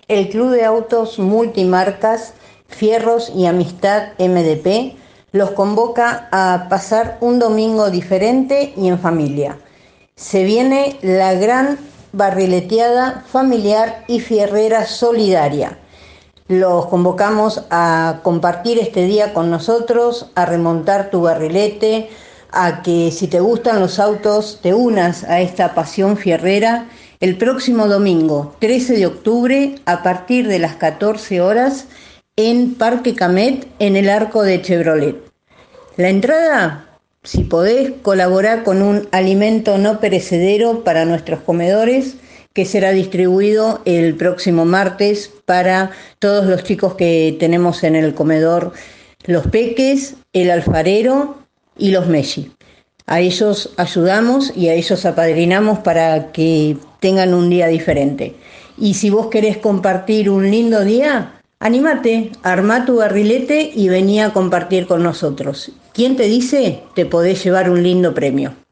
El Club de Autos Multimarcas, Fierros y Amistad MDP los convoca a pasar un domingo diferente y en familia. Se viene la gran barrileteada familiar y fierrera solidaria. Los convocamos a compartir este día con nosotros, a remontar tu barrilete, a que si te gustan los autos te unas a esta pasión fierrera el próximo domingo 13 de octubre a partir de las 14 horas en Parque Camet en el Arco de Chevrolet. La entrada, si podés, colaborar con un alimento no perecedero para nuestros comedores que será distribuido el próximo martes para todos los chicos que tenemos en el comedor, los peques, el alfarero y los Messi. A ellos ayudamos y a ellos apadrinamos para que tengan un día diferente. Y si vos querés compartir un lindo día, anímate, armá tu barrilete y vení a compartir con nosotros. ¿Quién te dice? Te podés llevar un lindo premio.